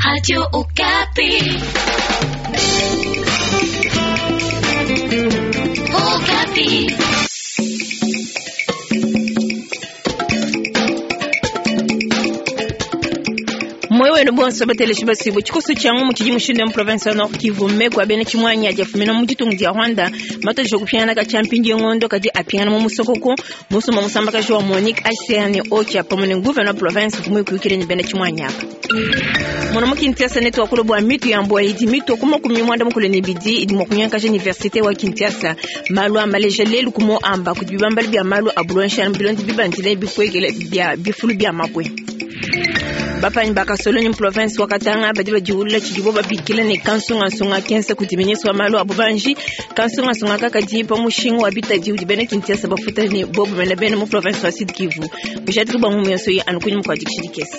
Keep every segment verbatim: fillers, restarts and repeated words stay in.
Radio Okapi. Okapi. Mwewe no bonso batele shibasibo chikoso changu muchiji mushinde mu province ya Nord Kivu mekwa bene chimwanya jafumina mujitungu dia Rwanda mato jokupyana ka champingi ngondo kadi apyana mu musokoko musoma musamba ka jo Monique I C R N ocha pamone gouverneur province kumwe kukire ni bene chimwanya Mwana mkintiasa neto wakulo bwa mitu ya mbwa idi mitu kuma kumimwanda mkule nibidi idi mwakunyanka je universite wa kintiasa malu amaleje lelu kumo amba kutibibambali bia malu abulonsha mbilondi bibandile bikwegele bia bifulu bia mabwe Bapa Mbaka Soloni province wakatanga badiba jiwula chijibo babikile ne kansunga sunga kensa kutimenyeswa malo abubanji kansunga sunga kaka jipa mushingo wabita jiwudi bene kintiasa bafuta ni bobu bene bene mu province wa Sud Kivu bujati ba mu yeso ya anukunyi mu kwajikishikesa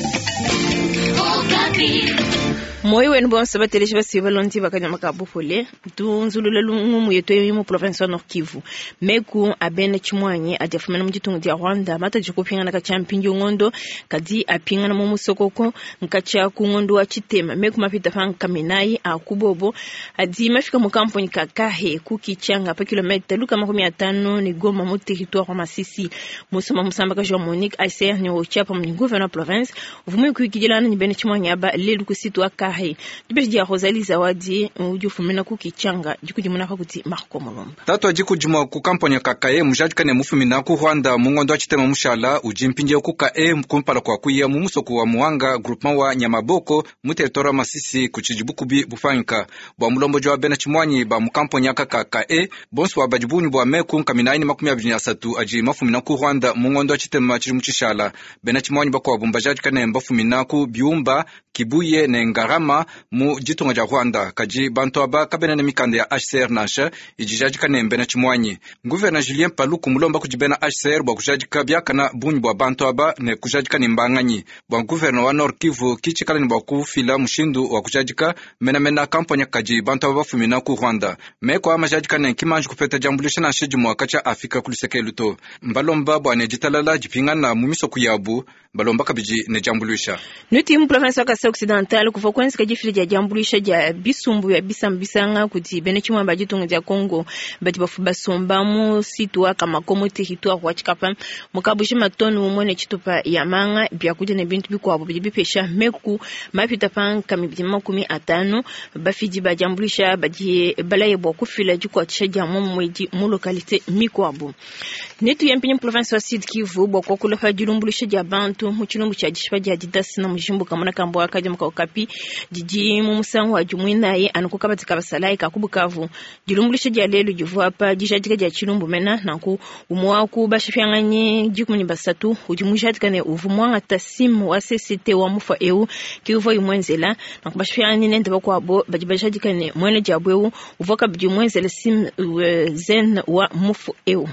Moyo wenu bon sabatele shibasi balonti bakanya makabufole tunzulula lungumu yeto mu province wa Nord Kivu meku abene chimwanye ajafumana mujitungu dia Rwanda mata jikupingana ka champingi ngondo kadi apingana mu musokoko nkacha ku ngondo wa Chitema meku mapita fanga kaminai akubobo adi mafika mu kamponi kakahe kukichanga pa kilomita luka makumi atano ni Goma mu territoire wa Masisi musoma musamba ka Jean Monique I C R N ochapa mu gouverneur province vumu kuikijilana ni bene chimwanye aba lelu kusitwa kahe dibeji ya Rosalie Zawadi ujufumina kukichanga jikujimuna kuti Marco Mulumba tatu ajikujuma ku kamponi kakae mujadikane mufumina ku Rwanda mungondo wa Chitema mushala ujimpinje ku kae kumpala kwa kuya mu musoko wa Muhanga groupement wa Nyamaboko mu territoire Masisi kuchijibukubi bufanka bwa mulombo jwa bena chimwanyi ba mu kamponi kakae bonso wa bajibunyu bwa meku kaminaini makumi abiri na tatu aji mafumina ku Rwanda mungondo wa Chitema chiri muchishala bena chimwanyi bakwa bumbajadikane mbafumina ku Biumba Kibuye ne Ngarama mu jitunga ja Rwanda kaji bantu aba kabena ne mikande ya H C R nasha ijijajika ne mbena chimwanyi gouverneur Julien Paluku mulomba kujibena H C R bwa kujajika byakana bunyi bwa bantu aba ne kujajika ne mbanganyi bwa gouverneur wa Nord Kivu kichikala ni bwa kufila mushindu wa kujajika mena mena kampanya kaji bantu aba fumina ku Rwanda meko amajajika ne kimanju kupeta jambulisha na shiji mwaka cha Afrika kuliseke luto mbalomba bwa ne jitalala jipingana mu misoko yabu balomba kabiji ne jambulisha nuti mu province ka Occidental kufa kwensi kajifile ja jambulisha ja bisumbu ya bisambisanga kuti bene chimwa bajitungu ja Congo bati bafu basomba mu sitwa kama komo territoire wa Chikapa mukabushi matonu mwene chitupa ya manga bya kuje ne bintu biko abo bipesha meku mapita pan kamibiti makumi atano bafiji ba jambulisha baji balaye bo kufila jiko atishaja mu mweji mu localité mikwabo netu yampini province wa Sud Kivu boko kulofa jirumbulisha ja bantu mu chilumbu cha jishwa ja didasi na mujimbu kamana kambo akaje mka Okapi jiji mu musango wa jumwina ye anukukabatika basalai kakubukavu jirumbulisha ja lelu jivu hapa jishajika ja chilumbu mena naku umwa ku bashifyanganye jikumuni basatu ujimujatika ne uvumwa tasimu wa C C T wa mufa eu kiuvo yumwenzela nakubashifyanganye nende bakwabo bajibashajika ne mwene jabwewu uvoka bijumwenzela sim uh, zen wa mufu eu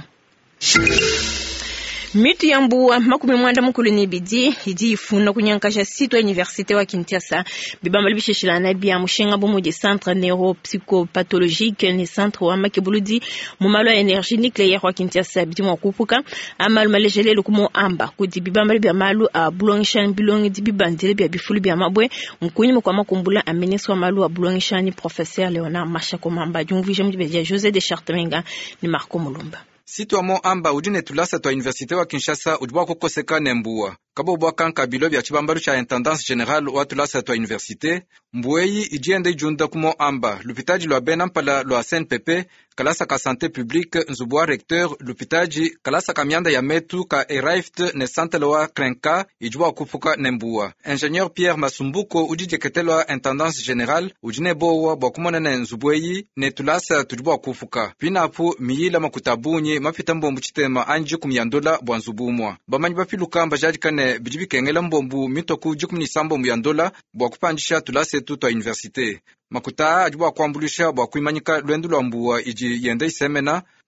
Mitu yambuwa makumi mwanda mkulu ni bidi hidi ifuna kunyankasha sito universite wa Kinshasa bibamba libishishilana bia mushenga bomo de centre neuropsychopathologique ni centre wa makebuludi mumalo ya energie nucléaire wa Kinshasa bidi mwakupuka amalu malejele lukumo amba kudi bibamba bia malu a Boulogne bilongi di bibandile bia bifulu bia mabwe mkunyi mkwa makumbula ameneswa malu a Boulogne ni professeur Leonard Mashako Mamba jungvije mjibeja José de Chartemenga ni Marco Mulumba Sito mo amba udine tulasa to universite wa Kinshasa udwa kokoseka nembuwa kabo bwa kanka bilo bya chibambaru cha intendance générale wa tulasa to universite mbueyi ijiende junda kumo amba lupitaji lwa benampala lwa C N P P kalasa ka santé publique nzubwa recteur lupitaji kalasa ka mianda ya metu ka eraift ne sante lwa krenka ijwa kupuka nembuwa ingénieur Pierre Masumbuko ujijeketelwa intendance générale ujine bowa bwa kumona ne nzubweyi ne tulasa tudwa kufuka pinapu miyila makutabunyi mafita mbombu chitema anji kumyandola bwa nzubumwa bamanyi bapiluka mbajadikane bijibikengela mbombu mitoku jikumi sambo myandola bwa kupanjisha tulase tu to universite makuta ajibwa kwambulisha bwa kuimanyika lwendu lwa mbuwa iji yende isemena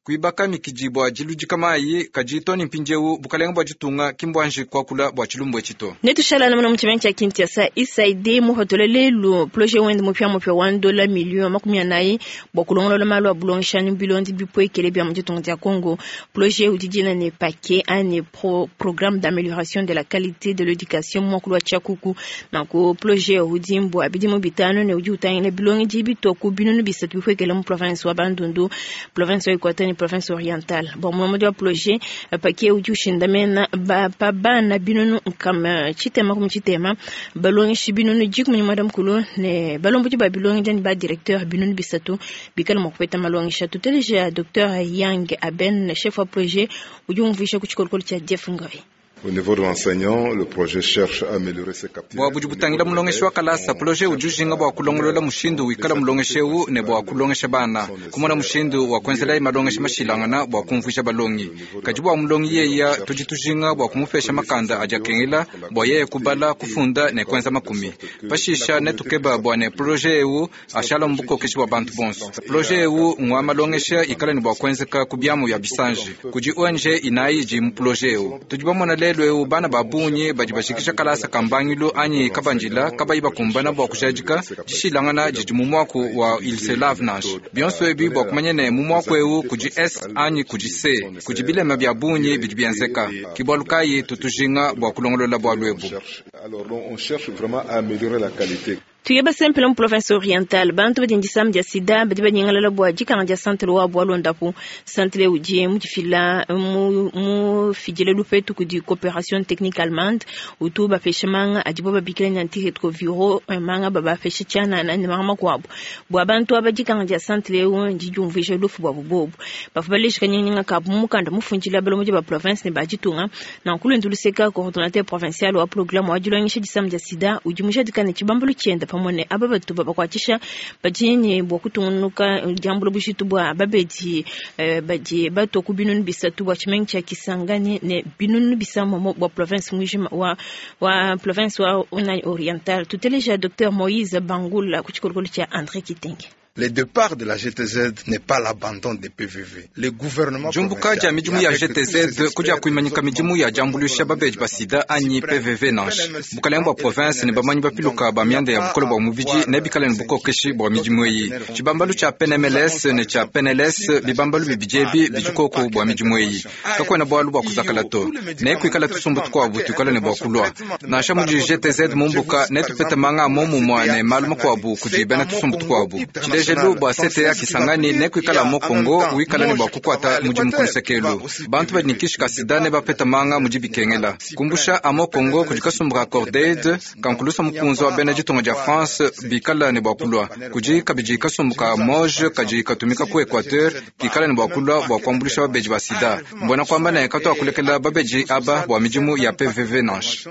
kuibaka mikiji bwa jiluji kamayi kajitoni mpinjeu bukalenga bwa jitunga kimbwanji kwa kula bwa chilumbu echito netu shala na mwana mchimengi cha kinti ya saa isaide muhotolele lu proje wende mupia mupia one dola milion makumia nae bwa kulongolo malu wa bulonshani bilondi bipwe kele bia mjitunga ya Congo. Proje udijina ne pake ane pro, programme d'amélioration de la qualité de l'éducation mwakulwa chakuku na ku proje udimbo abidi mubitano ne uji utangine bilongi jibi toku binunu bisatu bipwe kele mu province wa Bandundu, province wa Equateur, province orientale. Bon mwamodi wa proje pake uji ushindamena ba pa bana binunu kama chitema kum chitema balongi shibinunu jiku mwenye madam kulo ne balombo jiba bilongi jani ba directeur binunu bisatu bikala mokupeta malongi shatu teleja docteur Yang Aben chef wa projet ujumvisha kuchikolokolo cha Jeff Ngoy. Au niveau de l'enseignant, le projet cherche à améliorer ses capacités. Bwa bujibutangila mulongeshe wa kalasa projet ujujinga bwa kulongolola mushindu wikala mulongeshe u ne bwa kulongesha bana kumona mushindu wa kwenzela imalongeshe mashilangana bwa kumvisha balongi kajibwa mulongi yeya tujitujinga bwa kumufesha makanda ajakengela bwa yeye kubala kufunda ne kwenza makumi bashisha ne tukeba bwa ne projet u ashala mbuko kishwa bantu bonso projet u ngwa malongeshe ikala ni bwa kwenzeka kubyamu ya bisanji kuji O N G inayi ji mu projet u tujibwa lelo bana babunye bajibashikisha kalasa kambangilo anyi kabanjila kabayiba kumbana bwa kushajika jishilangana jijimumwako wa ilselavnash bionso ebi bwa kumanyene mumwako eu kuji S anyi kuji C kujibile mabya bunye bijibianzeka kibwalukayi tutujinga bwa kulongolola bwa lwebu. Alors on cherche vraiment à améliorer la qualité. Tuyeba simple mu province orientale bantu badinji samdia sida badiba nyingala bwa jikanga ja centre wa bwa londapu centre ujie mu fila mu mu fijele lupetu ku di coopération technique allemande utuba feshemanga ajibo babikira nyanti hetko viro manga baba feshichana na mama kwabo bwa bantu abajikanga ja centre u njijumvisha lufu bwa bubobu bafubalisha kanyinga kapu mukanda mufunjila balo mu ba province ne bajitunga na kulunduliseka coordinateur provincial wa programme wa julongisha samdia sida ujimusha dikane chibambulu chenda pamone ababatu babakwatisha bajini bwa kutungunuka jambulo bushitu bwa babeji eh, baji bato kubinunu bisatu bwa chimencha Kisangani ne binunu bisamo bwa province mwijima wa wa province wa oriental tuteleja docteur Moïse Bangula kuchikolokolo cha André Kitenge. Le départ de la G T Z n'est pas l'abandon des P V V. Le gouvernement Jumbuka ja mijumu ya G T Z kuja kuimanyika mijumu ya jambulisha babeji basida anyi P V V nash. Bukalembo province ne bamanyi bapiluka ba miande ya bukolo bwa muviji ne bikalen buko keshi bwa mijumu yi. Chibambalu cha P N M L S ne cha P N L S bibambalu bibijebi bijukoko bwa mijumu yi. Kakwe na bwalu bwa kuzakalato. Ne kuikala tusumbu tukwa butu kala ne bwa kulwa. Na shamuji G T Z mumbuka ne tupete manga momu mwane malumu kwa bu kujibena tusumbu tukwa bu. Jelu bwa sete ya Kisangani ne kuikala mo Kongo uikala ni bwa kukwata muji mkulu sekelu bantu badnikishika sidane bapeta manga muji bikengela kumbusha amo Kongo kujikasumbuka Cordaide kankulusa mkunzo wa bena jitonga ja France bikala ni bwa kulwa kuji kabiji kasumbuka Moje kaji katumika ku Equateur kikala ni bwa kulwa bwa kwambulisha babeji basida mbona kwamba na ekato akulekela babeji aba bwa mijimu ya P V V Nanche.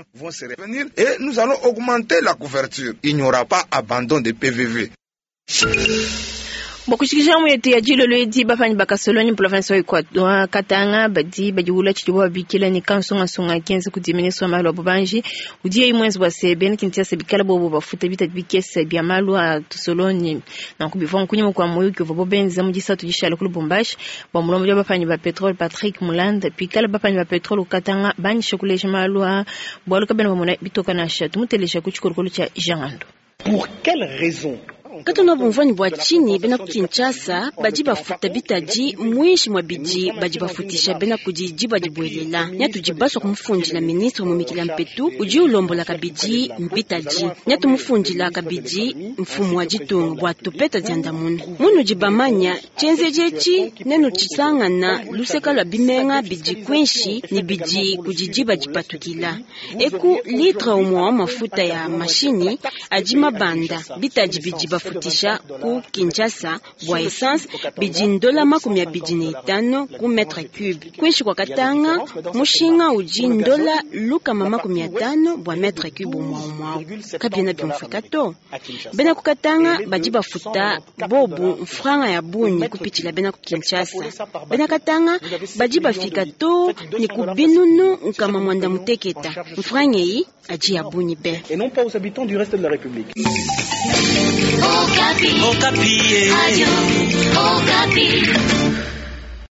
Et nous allons augmenter la couverture. Il n'y aura pas abandon de P V V. Bokushikisha mwete ya jilo lwedi bafanyi bakasoloni province wa Equateur Katanga badi bajihula chijiwa bikila ni kansonga songa kenzi kudiminiso wa malu wa bubanji udie imwenzi wa sebe nikintia sebikala bobo bafuta bita bikesa bia malu wa tusoloni na kubifon kunyimu kwa moyo kivu bobenza mujisa tujishala kulu bombashi wa mulomo jwa bafanyi ba petrol Patrick Mulanda pikala bafanyi ba petrol Katanga banyi shokuleja malu wa bwalu kabena wamuna bitoka na shatu muteleja kuchikorokolo cha Jangando. Pour quelle raison? Katona bumvani bwa chini bena kukinchasa baji bafuta bitaji mwishi mwa biji baji bafutisha bena kujiji baji bwelela nyatu jibaswa kumufunjila ministre mumikila mpetu uji ulombola kabiji mpitaji nyatu mufunjila kabiji mfumu wa jitungu bwa tupeta zianda munu munu jibamanya chenze jechi nenu chisangana luseka lwa bimenga biji kwenshi ni biji kujiji baji patukila eku litra umwa wa mafuta ya mashini ajima banda bitaji biji bafutisha ku Kinshasa bwa essence biji dola makumi ya biji na itano ku metre cube kwenshi kwa Katanga mushinga uji dola luka makumi ya tano bwa metre cube umwa umwa kabina byumfikato bena ku Katanga baji bafuta bobu mfranga ya bunyi kupitila bena ku Kinshasa bena Katanga baji bafika to ni kubinunu nkama mwanda muteketa mfranga yi aji ya bunyi be et non pas aux habitants du reste de la République. Okapi. Okapi. Radio Okapi.